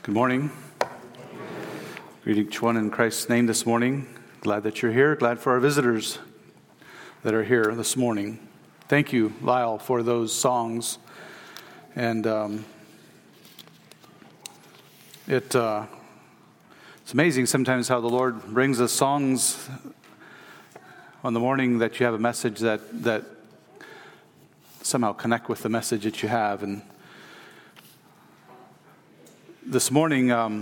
Good morning. Greet each one in Christ's name this morning. Glad that you're here. Glad for our visitors that are here this morning. Thank you, Lyle, for those songs. And it's amazing sometimes how the Lord brings us songs on the morning that you have a message that somehow connect with the message that you have. And this morning, the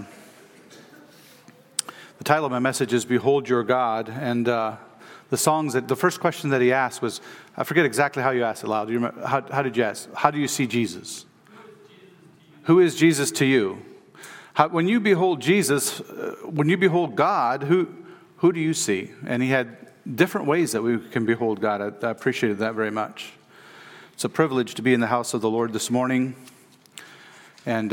title of my message is Behold Your God. And the first question that he asked was, I forget exactly how you asked it, Lyle. Do you remember? How did you ask? How do you see Jesus? Who is Jesus to you? When you behold Jesus, when you behold God, who do you see? And he had different ways that we can behold God. I appreciated that very much. It's a privilege to be in the house of the Lord this morning. And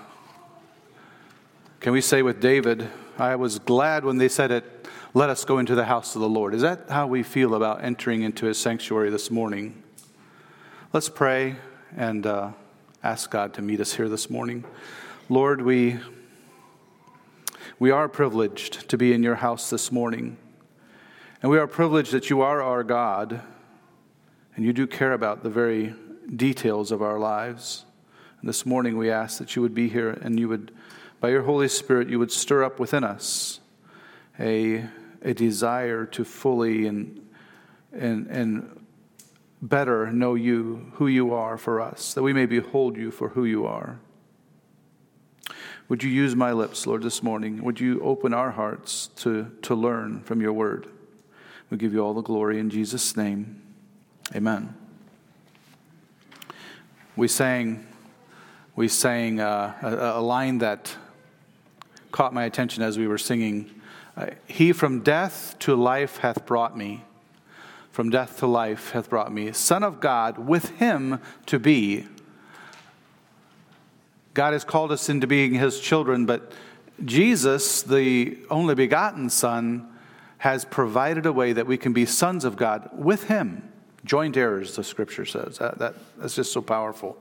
can we say with David, I was glad when they said it, let us go into the house of the Lord. Is that how we feel about entering into his sanctuary this morning? Let's pray and ask God to meet us here this morning. Lord, we are privileged to be in your house this morning. And we are privileged that you are our God, and you do care about the very details of our lives. And this morning we ask that you would be here and you would, by your Holy Spirit, you would stir up within us a desire to fully and better know you, who you are for us, that we may behold you for who you are. Would you use my lips, Lord, this morning? Would you open our hearts to learn from your word? We give you all the glory in Jesus' name. Amen. We sang a line that caught my attention as we were singing. He from death to life hath brought me. From death to life hath brought me. Son of God, with him to be. God has called us into being his children, but Jesus, the only begotten Son, has provided a way that we can be sons of God with him. Joint heirs, the scripture says. That's just so powerful.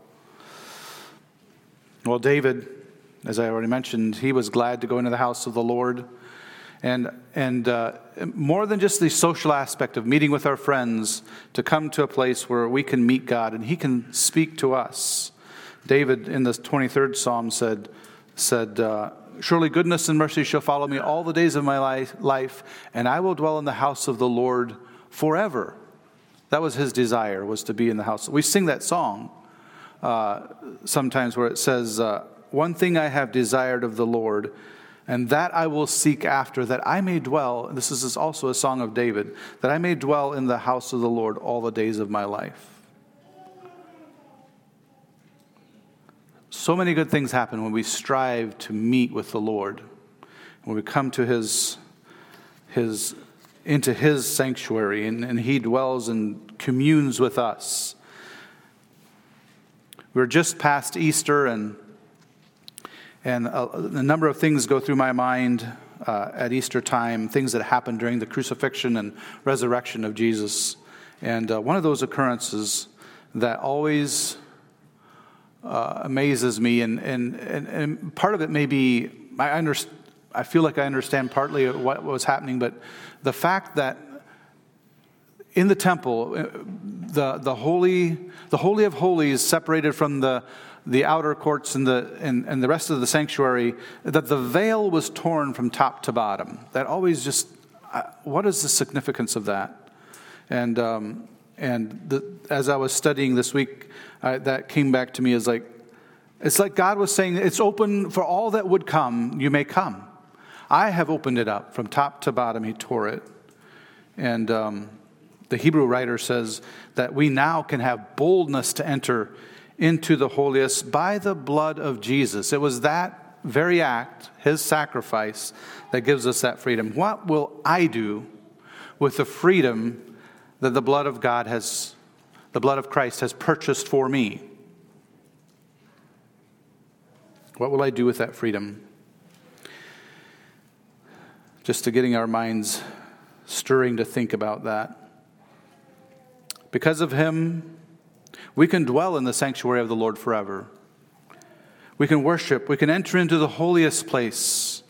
Well, David, as I already mentioned, he was glad to go into the house of the Lord. And more than just the social aspect of meeting with our friends, to come to a place where we can meet God and he can speak to us. David in the 23rd Psalm said, surely goodness and mercy shall follow me all the days of my life, and I will dwell in the house of the Lord forever. That was his desire, was to be in the house. We sing that song sometimes where it says, one thing I have desired of the Lord, and that I will seek after, that I may dwell, this is also a song of David, that I may dwell in the house of the Lord all the days of my life. So many good things happen when we strive to meet with the Lord. When we come to into his sanctuary and he dwells and communes with us. We're just past Easter and a number of things go through my mind at Easter time, things that happened during the crucifixion and resurrection of Jesus. And one of those occurrences that always amazes me, and part of it may be, I feel like I understand partly what was happening, but the fact that in the temple, the holy of holies separated from the outer courts and the rest of the sanctuary, that the veil was torn from top to bottom. That always just, what is the significance of that? As I was studying this week, that came back to me as it's like God was saying, it's open for all that would come, you may come. I have opened it up from top to bottom, he tore it. And the Hebrew writer says that we now can have boldness to enter into the holiest by the blood of Jesus. It was that very act, his sacrifice, that gives us that freedom. What will I do with the freedom that the blood of Christ has purchased for me? What will I do with that freedom? Just to getting our minds stirring to think about that. Because of him, we can dwell in the sanctuary of the Lord forever. We can worship. We can enter into the holiest place.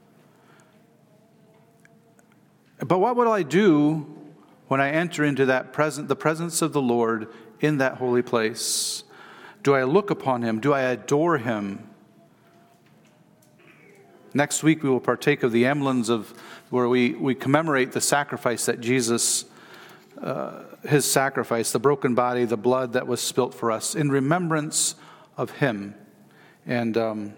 But what will I do when I enter into the presence of the Lord in that holy place? Do I look upon him? Do I adore him? Next week we will partake of the emblems of where we commemorate the sacrifice that Jesus, his sacrifice, the broken body, the blood that was spilt for us in remembrance of him. And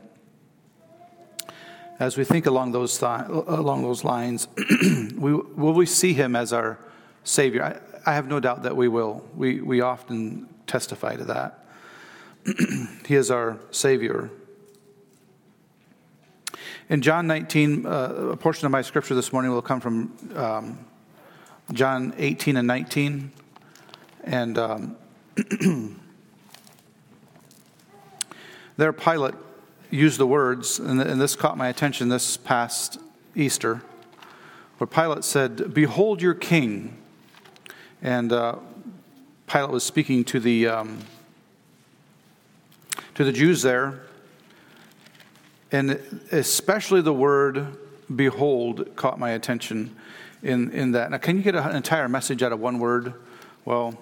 as we think along those lines, will we see him as our Savior? I have no doubt that we will. We often testify to that. He is our Savior. In John 19, a portion of my scripture this morning will come from John 18 and 19. And there Pilate used the words, and this caught my attention this past Easter, where Pilate said, "Behold your king." And Pilate was speaking to the Jews there, and especially the word "behold" caught my attention in that. Now, can you get an entire message out of one word? Well,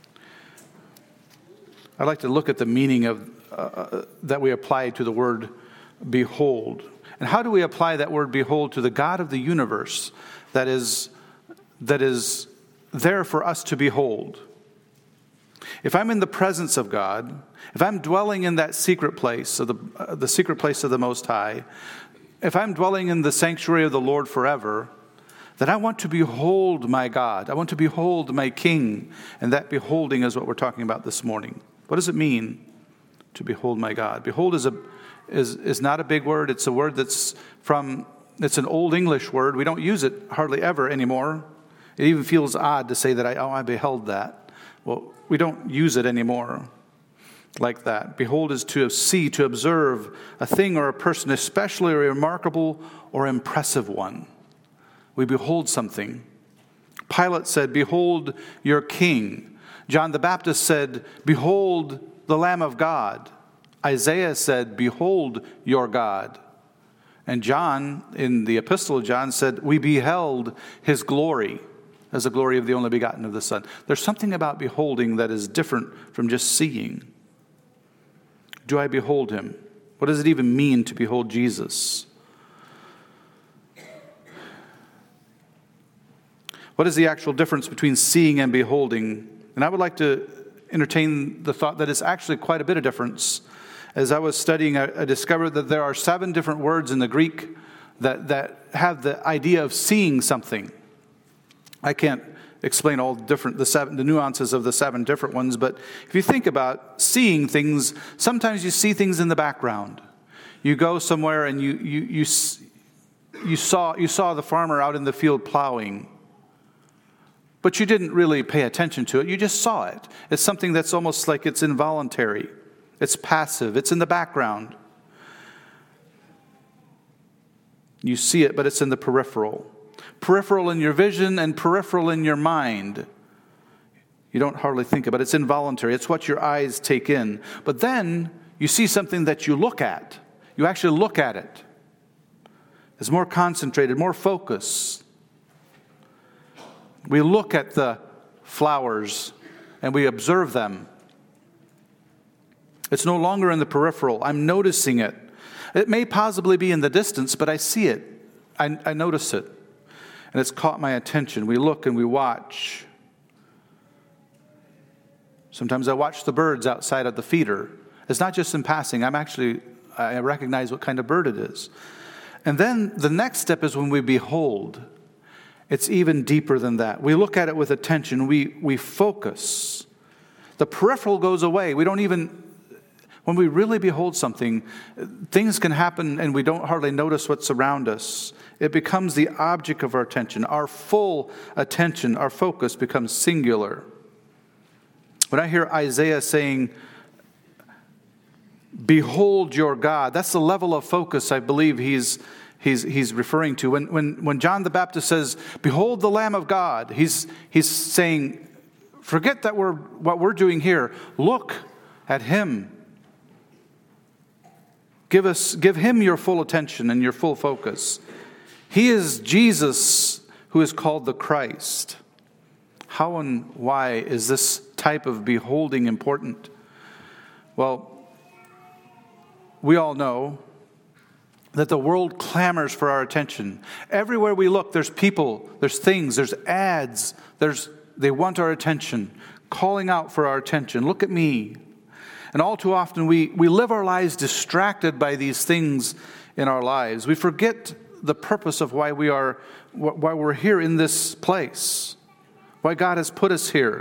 I'd like to look at the meaning of that we apply to the word "behold." And how do we apply that word "behold" to the God of the universe that is there for us to behold? If I'm in the presence of God, if I'm dwelling in that secret place of the secret place of the Most High, if I'm dwelling in the sanctuary of the Lord forever, then I want to behold my God. I want to behold my King. And that beholding is what we're talking about this morning. What does it mean to behold my God? Behold is not a big word. It's a word it's an Old English word. We don't use it hardly ever anymore. It even feels odd to say that I beheld that. Well, we don't use it anymore like that. Behold is to see, to observe a thing or a person, especially a remarkable or impressive one. We behold something. Pilate said, "Behold your king." John the Baptist said, "Behold the Lamb of God." Isaiah said, "Behold your God." And John, in the Epistle of John, said, "We beheld his glory as the glory of the only begotten of the Son." There's something about beholding that is different from just seeing. Do I behold him? What does it even mean to behold Jesus? What is the actual difference between seeing and beholding? And I would like to entertain the thought that it's actually quite a bit of difference. As I was studying, I discovered that there are 7 different words in the Greek that have the idea of seeing something. I can't explain all the nuances of the 7 different ones, but if you think about seeing things, sometimes you see things in the background. You go somewhere and you saw the farmer out in the field plowing, but you didn't really pay attention to it. You just saw it. It's something that's almost like it's involuntary. It's passive. It's in the background. You see it, but it's in the peripheral. Peripheral in your vision and peripheral in your mind. You don't hardly think about it. It's involuntary. It's what your eyes take in. But then you see something that you look at. You actually look at it. It's more concentrated, more focused. We look at the flowers and we observe them. It's no longer in the peripheral. I'm noticing it. It may possibly be in the distance, but I see it. I notice it. And it's caught my attention. We look and we watch. Sometimes I watch the birds outside of the feeder. It's not just in passing. I recognize what kind of bird it is. And then the next step is when we behold. It's even deeper than that. We look at it with attention. We focus. The peripheral goes away. When we really behold something, things can happen and we don't hardly notice what's around us. It becomes the object of our attention. Our full attention, our focus becomes singular. When I hear Isaiah saying, "Behold your God," that's the level of focus I believe he's referring to. When John the Baptist says, "Behold the Lamb of God," he's saying, forget that what we're doing here. Look at him. Give him your full attention and your full focus. He is Jesus who is called the Christ. How and why is this type of beholding important? Well, we all know that the world clamors for our attention. Everywhere we look, there's people, there's things, there's ads, they want our attention, calling out for our attention. Look at me. And all too often we live our lives distracted by these things in our lives. We forget the purpose of why we're here in this place, why God has put us here.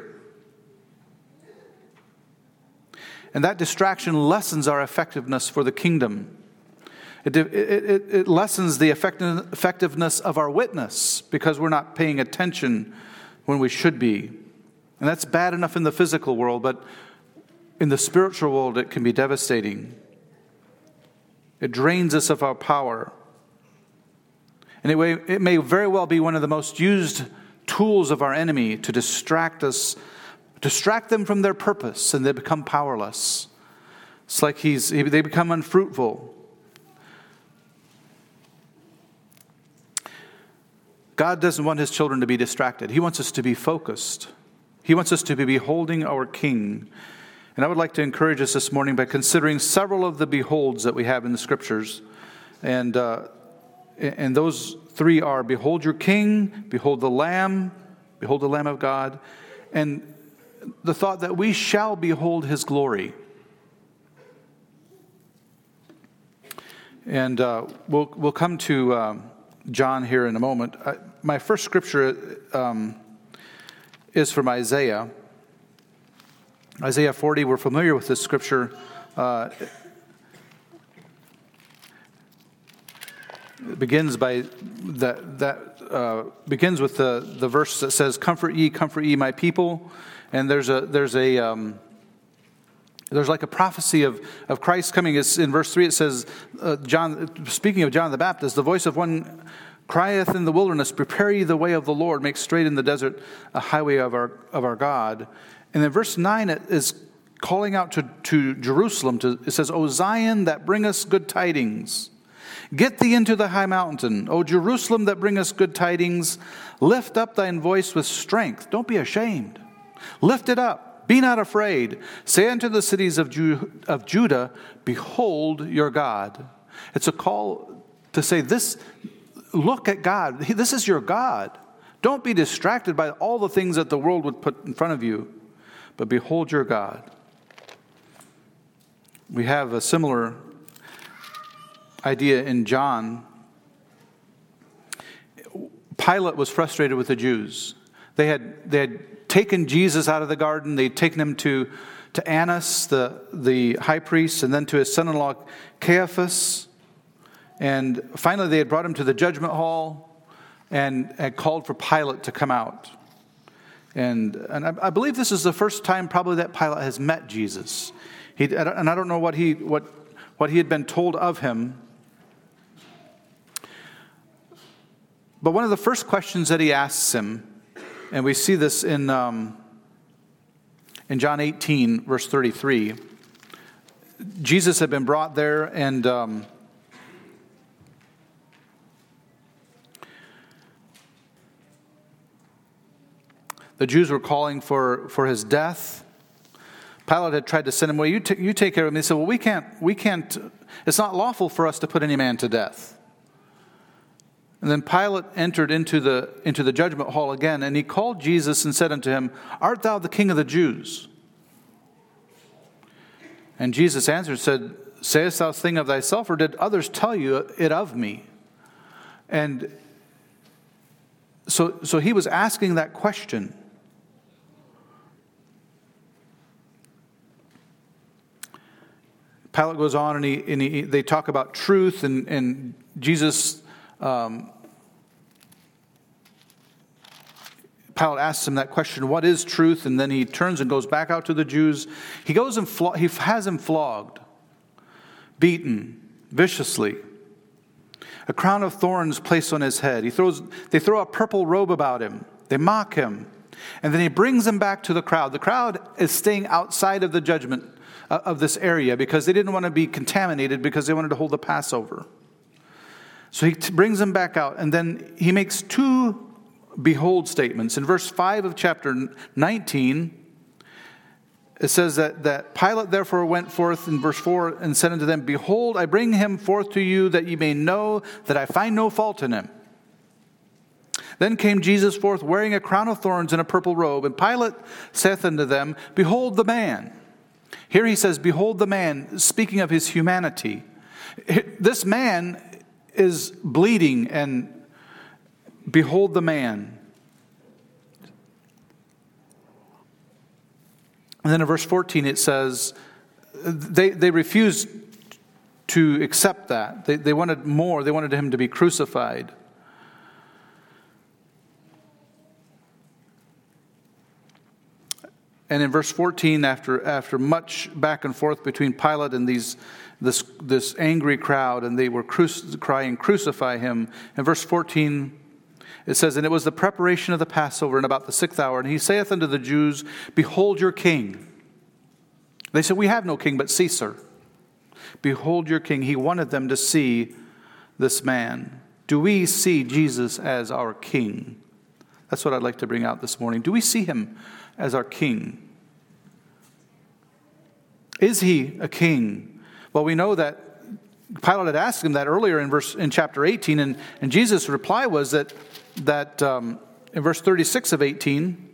And that distraction lessens our effectiveness for the kingdom. It lessens the effectiveness of our witness because we're not paying attention when we should be. And that's bad enough in the physical world, but in the spiritual world it can be devastating. It drains us of our power. Anyway, it may very well be one of the most used tools of our enemy to distract them from their purpose, and they become powerless. It's like they become unfruitful. God doesn't want his children to be distracted. He wants us to be focused. He wants us to be beholding our King. And I would like to encourage us this morning by considering several of the beholds that we have in the Scriptures. And those three are: behold your King, behold the Lamb of God, and the thought that we shall behold his glory. And we'll come to John here in a moment. My first scripture is from Isaiah. Isaiah 40, we're familiar with this scripture. It begins begins with the verse that says, comfort ye, my people." And there's like a prophecy of Christ coming. It's in verse 3, it says, speaking of John the Baptist, "The voice of one crieth in the wilderness, prepare ye the way of the Lord, make straight in the desert a highway of our God." And then verse 9 it is calling out to Jerusalem. It says, "O Zion, that bringest good tidings, get thee into the high mountain. O Jerusalem, that bringest good tidings, lift up thine voice with strength." Don't be ashamed. Lift it up. Be not afraid. Say unto the cities of Judah, behold your God. It's a call to say this. Look at God. This is your God. Don't be distracted by all the things that the world would put in front of you, but behold your God. We have a similar idea in John. Pilate was frustrated with the Jews. They had taken Jesus out of the garden. They'd taken him to Annas, the high priest, and then to his son-in-law Caiaphas. And finally they had brought him to the judgment hall and had called for Pilate to come out. And I believe this is the first time probably that Pilate has met Jesus. And I don't know what he had been told of him. But one of the first questions that he asks him, and we see this in John 18, verse 33. Jesus had been brought there, and the Jews were calling for his death. Pilate had tried to send him away. You take care of him. They said, "Well, we can't. It's not lawful for us to put any man to death." And then Pilate entered into the judgment hall again, and he called Jesus and said unto him, "Art thou the King of the Jews?" And Jesus answered and said, "Sayest thou this thing of thyself, or did others tell you it of me?" And so he was asking that question. Pilate goes on, and they talk about truth, and Jesus. Pilate asks him that question, what is truth? And then he turns and goes back out to the Jews. He goes and he has him flogged, beaten viciously, a crown of thorns placed on his head. They throw a purple robe about him. They mock him. And then he brings him back to the crowd. The crowd is staying outside of the judgment of this area because they didn't want to be contaminated because they wanted to hold the Passover. So he brings them back out, and then he makes two behold statements. In verse 5 of chapter 19, it says that Pilate therefore went forth in verse 4 and said unto them, Behold, I bring him forth to you that ye may know that I find no fault in him. Then came Jesus forth wearing a crown of thorns and a purple robe. And Pilate saith unto them, Behold the man. Here he says, Behold the man, speaking of his humanity. This man is bleeding, and behold the man. And then in verse 14 it says, they refused to accept that. They wanted more. They wanted him to be crucified. And in verse 14, after much back and forth between Pilate and this angry crowd, and they were crying, Crucify him. In verse 14, it says, And it was the preparation of the Passover in about the 6th hour. And he saith unto the Jews, Behold your king. They said, We have no king but Caesar. Behold your king. He wanted them to see this man. Do we see Jesus as our king? That's what I'd like to bring out this morning. Do we see him as our king? Is he a king? Well, we know that Pilate had asked him that earlier in chapter 18, and Jesus' reply was that in verse 36 of 18,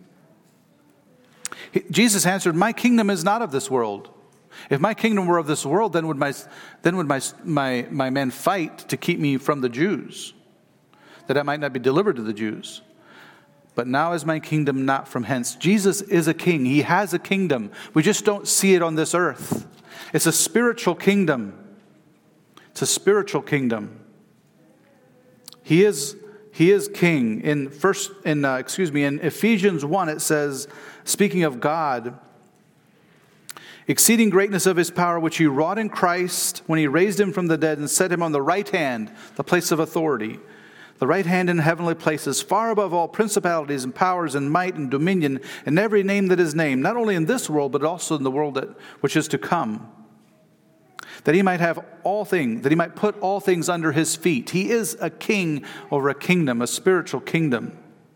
Jesus answered, My kingdom is not of this world. If my kingdom were of this world, then would my men fight to keep me from the Jews, that I might not be delivered to the Jews. But now is my kingdom not from hence. Jesus is a king. He has a kingdom. We just don't see it on this earth. It's a spiritual kingdom. It's a spiritual kingdom. He is king. In Ephesians 1 it says, speaking of God, exceeding greatness of his power, which he wrought in Christ when he raised him from the dead and set him on the right hand, the place of authority. The right hand in heavenly places, far above all principalities and powers and might and dominion, and every name that is named, not only in this world, but also in the world which is to come. That he might have all things, that he might put all things under his feet. He is a king over a kingdom, a spiritual kingdom.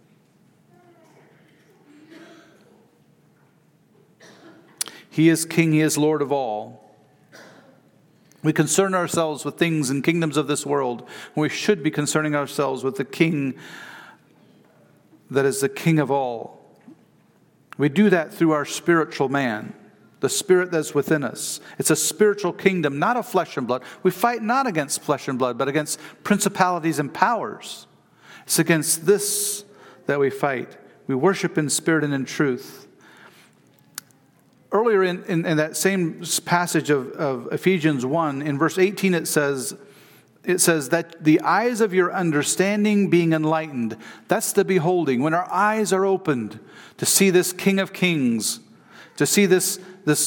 He is king, he is Lord of all. We concern ourselves with things and kingdoms of this world, when we should be concerning ourselves with the king that is the king of all. We do that through our spiritual man, the spirit that's within us. It's a spiritual kingdom, not of flesh and blood. We fight not against flesh and blood, but against principalities and powers. It's against this that we fight. We worship in spirit and in truth. Earlier in that same passage of Ephesians 1, in verse 18 it says that the eyes of your understanding being enlightened. That's the beholding. When our eyes are opened to see this King of Kings, to see this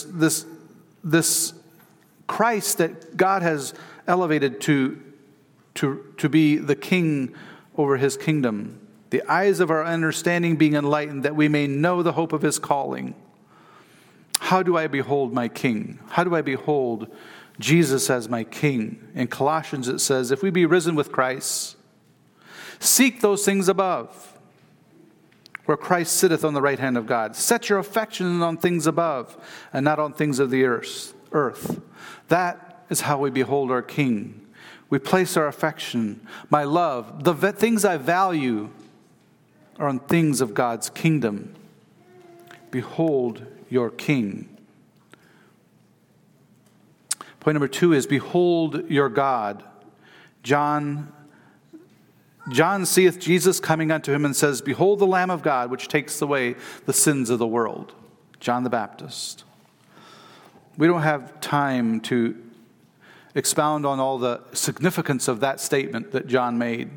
Christ that God has elevated to be the king over his kingdom. The eyes of our understanding being enlightened, that we may know the hope of his calling. How do I behold my king? How do I behold Jesus as my king? In Colossians it says, if we be risen with Christ, seek those things above, where Christ sitteth on the right hand of God. Set your affection on things above, and not on things of the earth. That is how we behold our king. We place our affection, my love, the things I value are on things of God's kingdom. Behold your king. Point number 2 is behold your God. John seeth Jesus coming unto him and says, Behold the Lamb of God, which takes away the sins of the world. John the Baptist. We don't have time to expound on all the significance of that statement that John made.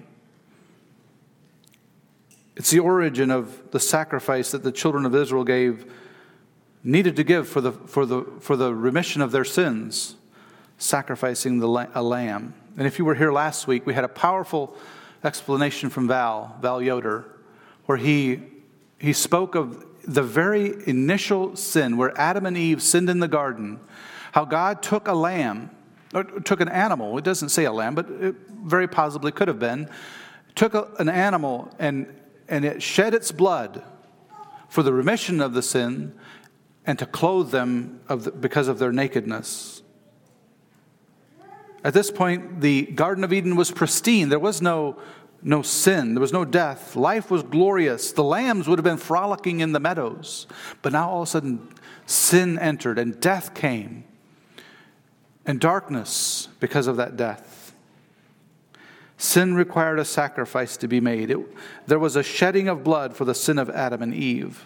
It's the origin of the sacrifice that the children of Israel needed to give for the remission of their sins, sacrificing a lamb. And if you were here last week, we had a powerful explanation from Val Yoder, where he spoke of the very initial sin where Adam and Eve sinned in the garden, how God took a lamb, or took an animal. It doesn't say a lamb, but it very possibly could have been. Took an animal and it shed its blood for the remission of the sin and to clothe them because of their nakedness. At this point, the Garden of Eden was pristine. There was no sin. There was no death. Life was glorious. The lambs would have been frolicking in the meadows. But now all of a sudden, sin entered and death came. And darkness because of that death. Sin required a sacrifice to be made. There was a shedding of blood for the sin of Adam and Eve.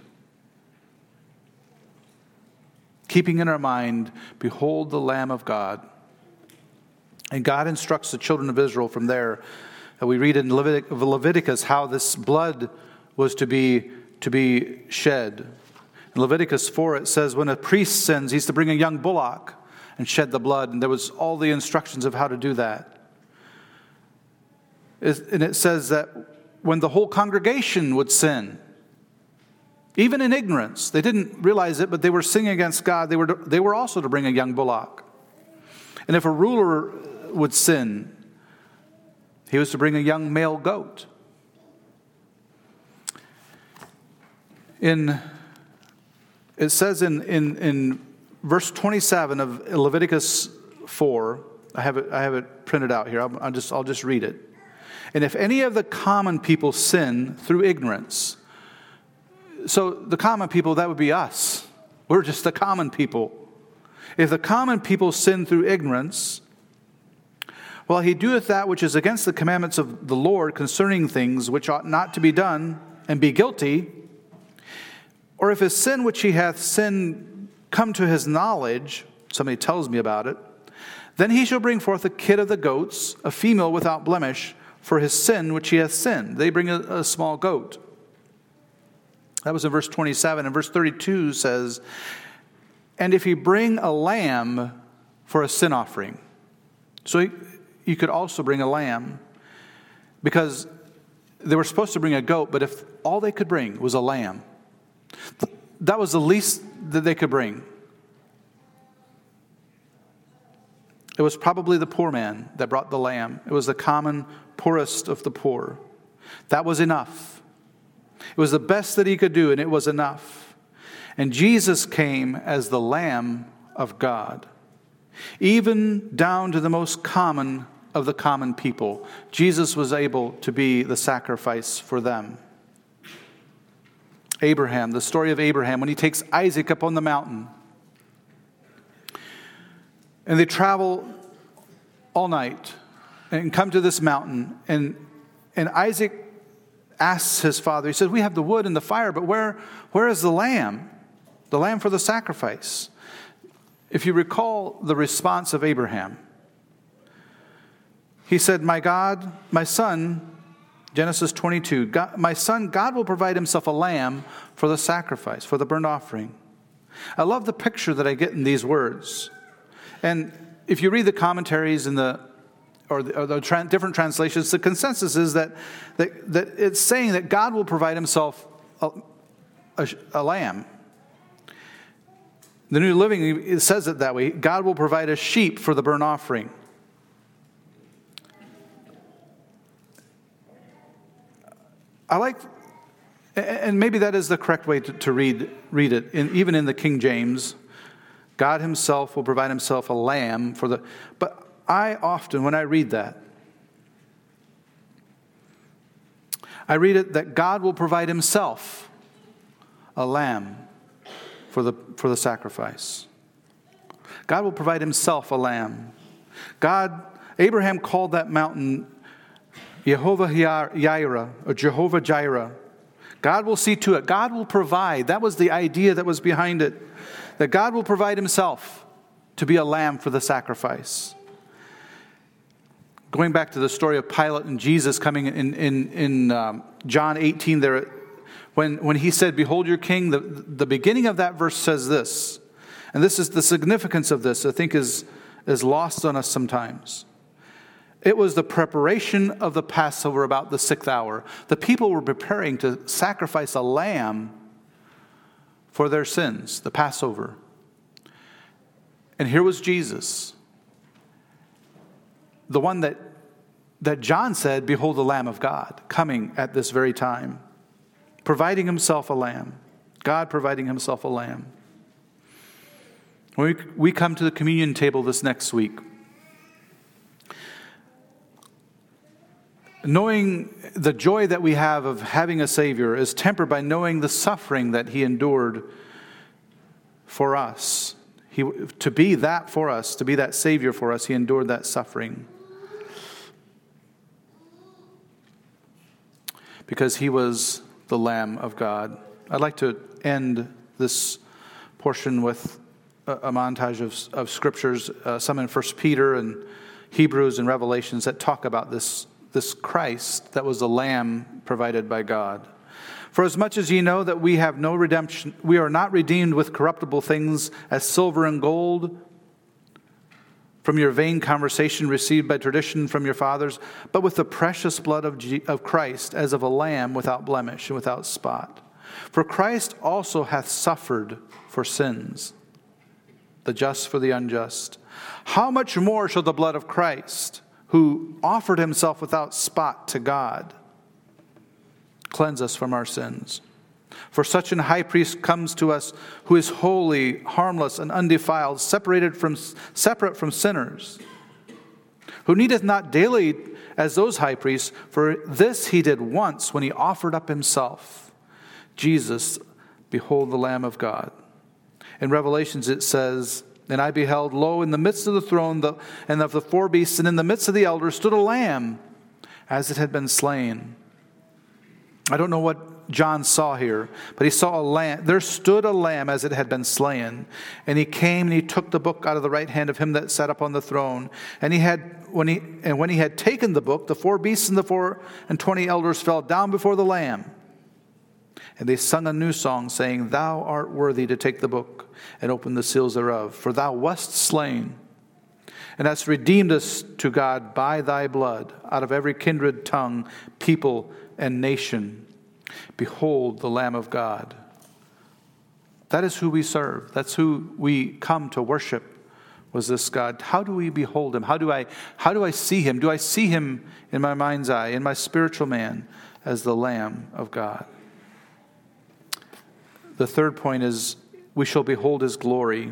Keeping in our mind, behold the Lamb of God. And God instructs the children of Israel from there. We read in Leviticus how this blood was to be shed. In Leviticus 4 it says when a priest sins, he's to bring a young bullock and shed the blood. And there was all the instructions of how to do that. And it says that when the whole congregation would sin, even in ignorance, they didn't realize it, but they were sinning against God, they were also to bring a young bullock. And if a ruler would sin, he was to bring a young male goat. It says in verse 27 of Leviticus 4, I have it printed out here. I'll just read it. And if any of the common people sin through ignorance, so the common people, that would be us. We're just the common people. If the common people sin through ignorance, while he doeth that which is against the commandments of the Lord concerning things which ought not to be done, and be guilty, or if his sin which he hath sinned come to his knowledge, somebody tells me about it, then he shall bring forth a kid of the goats, a female without blemish, for his sin which he hath sinned. They bring a small goat. That was in verse 27. And verse 32 says, and if he bring a lamb for a sin offering. So you could also bring a lamb, because they were supposed to bring a goat, but if all they could bring was a lamb, that was the least that they could bring. It was probably the poor man that brought the lamb. It was the common poorest of the poor. That was enough. It was the best that he could do, and it was enough. And Jesus came as the Lamb of God, even down to the most common of the common people. Jesus was able to be the sacrifice for them. Abraham, the story of Abraham, when he takes Isaac up on the mountain. And they travel all night and come to this mountain. And Isaac asks his father, he says, we have the wood and the fire, but where is the lamb? The lamb for the sacrifice. If you recall the response of Abraham, he said, my God, my son, Genesis 22, my son, God will provide himself a lamb for the sacrifice, for the burnt offering. I love the picture that I get in these words. And if you read the commentaries in the different translations, the consensus is that it's saying that God will provide himself a lamb. The New Living, it says it that way. God will provide a sheep for the burnt offering. I like, and maybe that is the correct way to read it, even in the King James. God himself will provide himself a lamb for the... But I often, when I read that, I read it that God will provide himself a lamb for the sacrifice. God will provide himself a lamb. Abraham called that mountain Jehovah Jireh, or Jehovah Jireh. God will see to it. God will provide. That was the idea that was behind it. That God will provide himself to be a lamb for the sacrifice. Going back to the story of Pilate and Jesus coming in John 18 there, when he said, behold your king, the beginning of that verse says this. And this is the significance of this, I think is lost on us sometimes. It was the preparation of the Passover about the 6th hour. The people were preparing to sacrifice a lamb for their sins, the Passover. And here was Jesus, the one that John said, behold the Lamb of God, coming at this very time, providing himself a lamb. God providing himself a lamb. When we come to the communion table this next week, knowing the joy that we have of having a Savior is tempered by knowing the suffering that he endured for us. To be that for us, to be that Savior for us, he endured that suffering. Because he was the Lamb of God. I'd like to end this portion with a montage of scriptures, some in 1 Peter and Hebrews and Revelations that talk about this Christ that was the Lamb provided by God. For as much as ye know that we have no redemption, we are not redeemed with corruptible things as silver and gold from your vain conversation received by tradition from your fathers, but with the precious blood of Christ, as of a lamb without blemish and without spot. For Christ also hath suffered for sins, the just for the unjust. How much more shall the blood of Christ, who offered himself without spot to God, cleanse us from our sins? For such an high priest comes to us, who is holy, harmless, and undefiled, separate from sinners, who needeth not daily as those high priests, for this he did once when he offered up himself. Jesus, behold the Lamb of God. In Revelations it says, and I beheld, lo, in the midst of the throne and of the four beasts, and in the midst of the elders stood a lamb, as it had been slain. I don't know what John saw here, but he saw a lamb. There stood a lamb as it had been slain. And he came and he took the book out of the right hand of him that sat upon the throne. And when he had taken the book, the four beasts and the 24 elders fell down before the Lamb. And they sung a new song, saying, Thou art worthy to take the book and open the seals thereof. For thou wast slain, and hast redeemed us to God by thy blood, out of every kindred, tongue, people, and nation. Behold the Lamb of God. That is who we serve. That's who we come to worship, was this God. How do we behold him? How do I see him? Do I see him in my mind's eye, in my spiritual man, as the Lamb of God? The third point is, we shall behold his glory.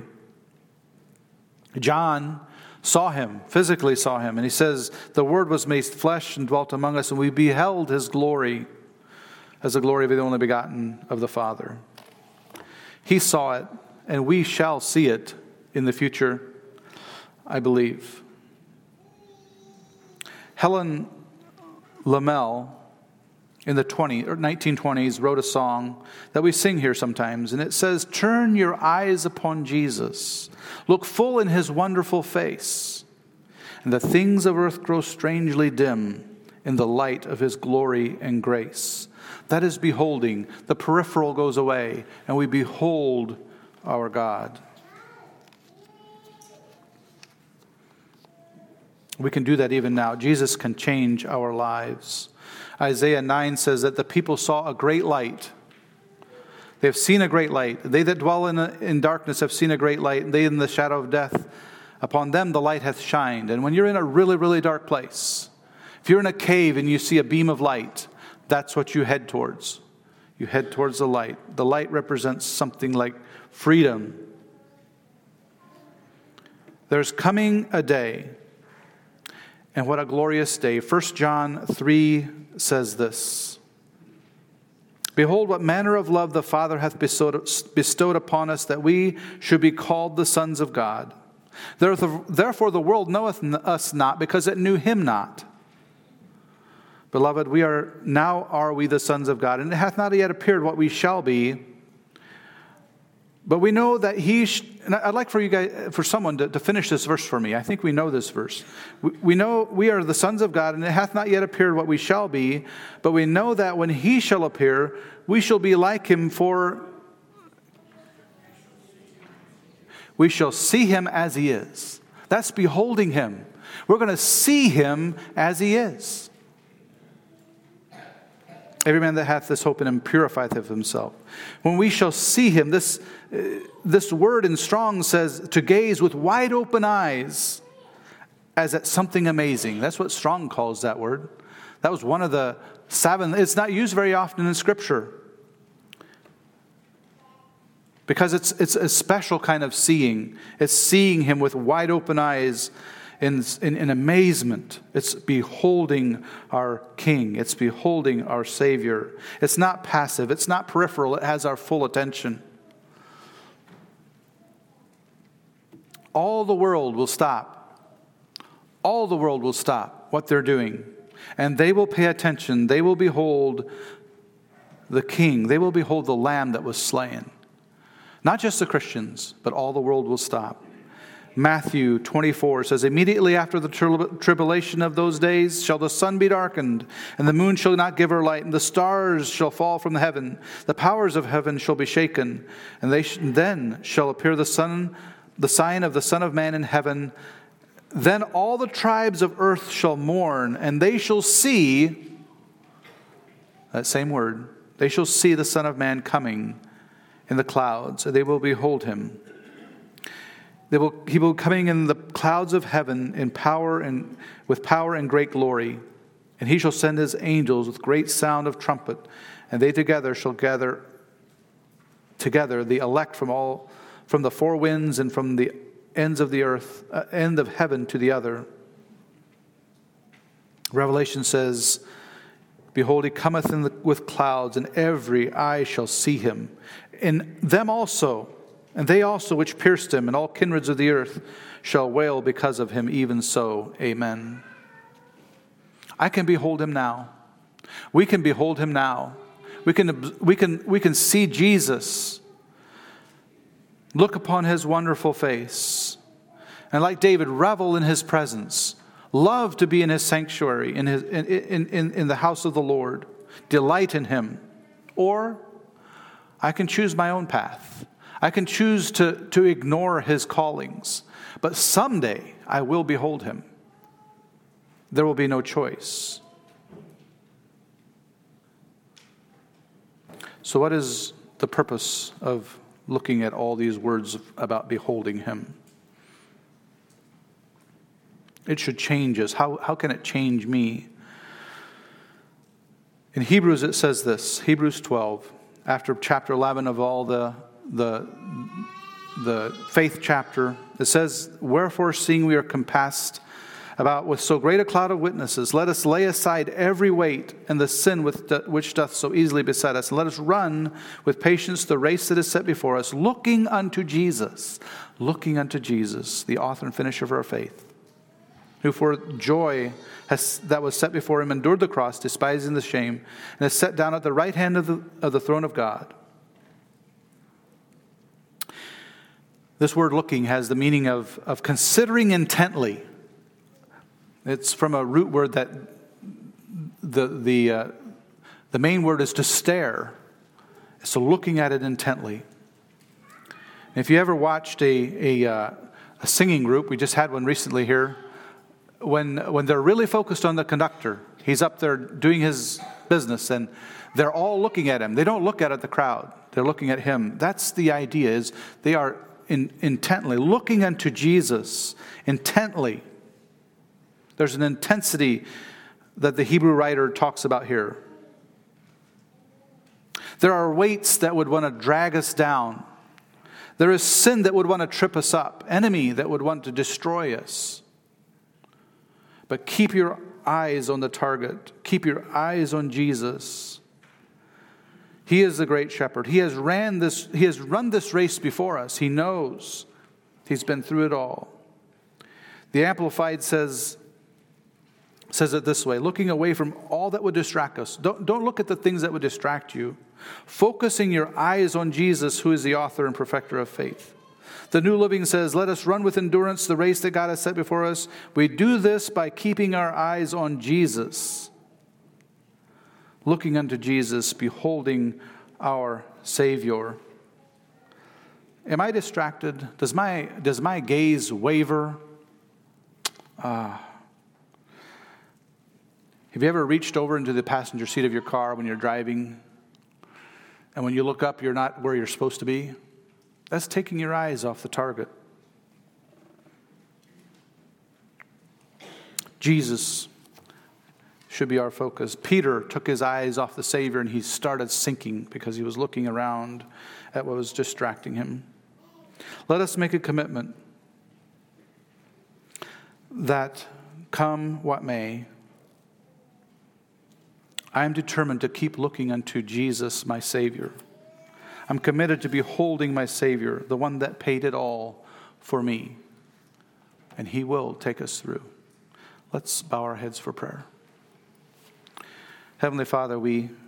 John saw him, physically saw him, and he says, the Word was made flesh and dwelt among us, and we beheld his glory as the glory of the only begotten of the Father. He saw it, and we shall see it in the future, I believe. Helen Lamel, in the 1920s, wrote a song that we sing here sometimes, and it says, turn your eyes upon Jesus, look full in his wonderful face, and the things of earth grow strangely dim in the light of his glory and grace. That is beholding. The peripheral goes away, and we behold our God. We can do that even now. Jesus can change our lives. Isaiah 9 says that the people saw a great light. They have seen a great light. They that dwell in darkness have seen a great light. They in the shadow of death, upon them the light hath shined. And when you're in a really, really dark place, if you're in a cave and you see a beam of light, that's what you head towards. You head towards the light. The light represents something like freedom. There's coming a day, and what a glorious day. 1 John 3 says this, behold, what manner of love the Father hath bestowed upon us, that we should be called the sons of God. Therefore the world knoweth us not, because it knew him not. Beloved, now are we the sons of God, and it hath not yet appeared what we shall be. But we know that and I'd like for someone to finish this verse for me. I think we know this verse. We know we are the sons of God, and it hath not yet appeared what we shall be. But we know that when he shall appear, we shall be like him, for we shall see him as he is. That's beholding him. We're going to see him as he is. Every man that hath this hope in him purifieth of himself. When we shall see him, this word in Strong's says to gaze with wide open eyes as at something amazing. That's what Strong calls that word. That was one of the 7. It's not used very often in Scripture because it's a special kind of seeing. It's seeing him with wide open eyes in amazement. It's beholding our King. It's beholding our Savior. It's not passive. It's not peripheral. It has our full attention. All the world will stop. All the world will stop what they're doing. And they will pay attention. They will behold the King. They will behold the Lamb that was slain. Not just the Christians, but all the world will stop. Matthew 24 says, immediately after the tribulation of those days shall the sun be darkened, and the moon shall not give her light, and the stars shall fall from heaven. The powers of heaven shall be shaken, and then shall appear the sign of the Son of Man in heaven. Then all the tribes of earth shall mourn, and they shall see, that same word, they shall see the Son of Man coming in the clouds, and they will behold him. He will be coming in the clouds of heaven in power and with power and great glory. And he shall send his angels with great sound of trumpet, and they together shall gather together the elect from the four winds and from the ends of the earth, end of heaven to the other. Revelation says, behold, he cometh with clouds, and every eye shall see him. And them also, and they also which pierced him, and all kindreds of the earth shall wail because of him. Even so, amen. I can behold him now. We can behold him now. We can see Jesus. Look upon his wonderful face. And like David, revel in his presence. Love to be in his sanctuary, in the house of the Lord. Delight in him. Or I can choose my own path. I can choose to ignore his callings. But someday I will behold him. There will be no choice. So what is the purpose of looking at all these words about beholding him? It should change us. How can it change me? In Hebrews it says this, Hebrews 12, after chapter 11 of all the faith chapter, it says, wherefore seeing we are compassed about with so great a cloud of witnesses, let us lay aside every weight and the sin which doth so easily beset us, and let us run with patience the race that is set before us, looking unto Jesus, the author and finisher of our faith, who for joy that was set before him endured the cross, despising the shame, and is set down at the right hand of the throne of God. This word looking has the meaning of considering intently. It's from a root word that the main word is to stare. So looking at it intently. And if you ever watched a singing group, we just had one recently here, when they're really focused on the conductor, he's up there doing his business, and they're all looking at him. They don't look at the crowd. They're looking at him. That's the idea, is they are intently looking unto Jesus, intently. There's an intensity that the Hebrew writer talks about here. There are weights that would want to drag us down. There is sin that would want to trip us up, enemy that would want to destroy us. But keep your eyes on the target. Keep your eyes on Jesus. He is the great shepherd. He has run this race before us. He knows. He's been through it all. The Amplified says it this way, looking away from all that would distract us. Don't look at the things that would distract you. Focusing your eyes on Jesus, who is the author and perfecter of faith. The New Living says, let us run with endurance the race that God has set before us. We do this by keeping our eyes on Jesus. Looking unto Jesus, beholding our Savior. Am I distracted? Does my gaze waver? Have you ever reached over into the passenger seat of your car when you're driving, and when you look up, you're not where you're supposed to be? That's taking your eyes off the target. Jesus should be our focus. Peter took his eyes off the Savior and he started sinking because he was looking around at what was distracting him. Let us make a commitment that come what may, I am determined to keep looking unto Jesus, my Savior. I'm committed to beholding my Savior, the one that paid it all for me. And he will take us through. Let's bow our heads for prayer. Heavenly Father, we